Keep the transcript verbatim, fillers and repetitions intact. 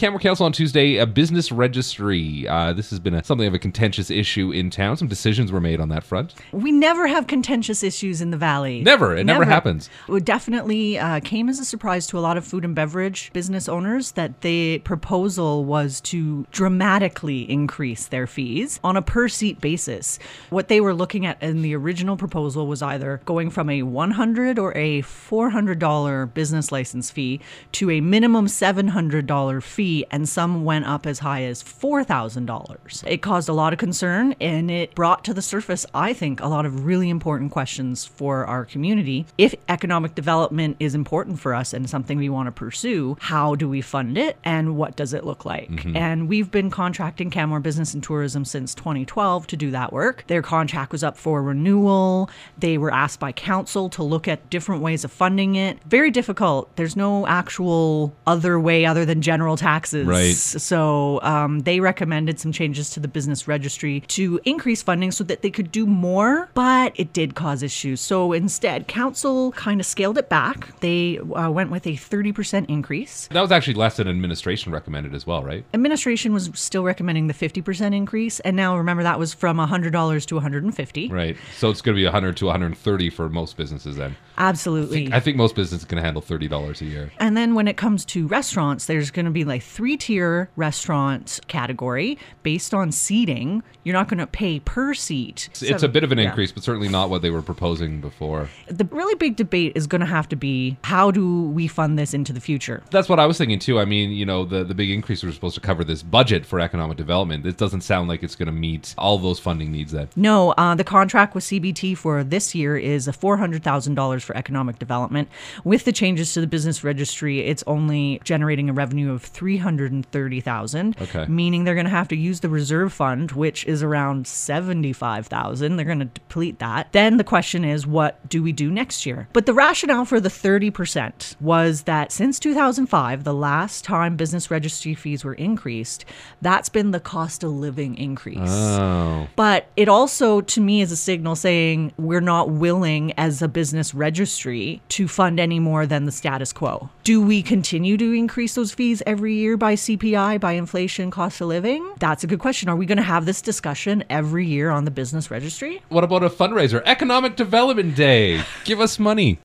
Canmore Council on Tuesday, a business registry. Uh, this has been a, something of a contentious issue in town. Some decisions were made on that front. We never have contentious issues in the Valley. Never. It never, never happens. It definitely uh, came as a surprise to a lot of food and beverage business owners that the proposal was to dramatically increase their fees on a per-seat basis. What they were looking at in the original proposal was either going from a one hundred dollars or a four hundred dollars business license fee to a minimum seven hundred dollars fee, and some went up as high as four thousand dollars. It caused a lot of concern, and it brought to the surface, I think, a lot of really important questions for our community. If economic development is important for us and something we want to pursue, how do we fund it, and what does it look like? Mm-hmm. And we've been contracting Canmore Business and Tourism since twenty twelve to do that work. Their contract was up for renewal. They were asked by council to look at different ways of funding it. Very difficult. There's no actual other way other than general taxes. Right. So um, they recommended some changes to the business registry to increase funding so that they could do more, but it did cause issues. So instead, council kind of scaled it back. They uh, went with a thirty percent increase. That was actually less than administration recommended as well, right? Administration was still recommending the fifty percent increase. And now remember, that was from one hundred dollars to one hundred fifty dollars. Right. So it's going to be one hundred to one hundred thirty for most businesses then. Absolutely. I think, I think most businesses can handle thirty dollars a year. And then when it comes to restaurants, there's going to be like three-tier restaurant category based on seating. You're not going to pay per seat. It's, it's a bit of an yeah. increase, but certainly not what they were proposing before. The really big debate is going to have to be, how do we fund this into the future? That's what I was thinking too. I mean, you know, the, the big increase was supposed to cover this budget for economic development. It doesn't sound like it's going to meet all those funding needs then. No, uh, the contract with C B T for this year is four hundred thousand dollars for economic development. With the changes to the business registry, it's only generating a revenue of three hundred thirty thousand dollars, okay. meaning they're going to have to use the reserve fund, which is around seventy-five thousand dollars. They're going to deplete that. Then the question is, what do we do next year? But the rationale for the thirty percent was that since two thousand five, the last time business registry fees were increased, that's been the cost of living increase. Oh. But it also, to me, is a signal saying we're not willing as a business registry to fund any more than the status quo. Do we continue to increase those fees every year by C P I, by inflation, cost of living? That's a good question. Are we going to have this discussion every year on the business registry? What about a fundraiser? Economic Development Day. Give us money.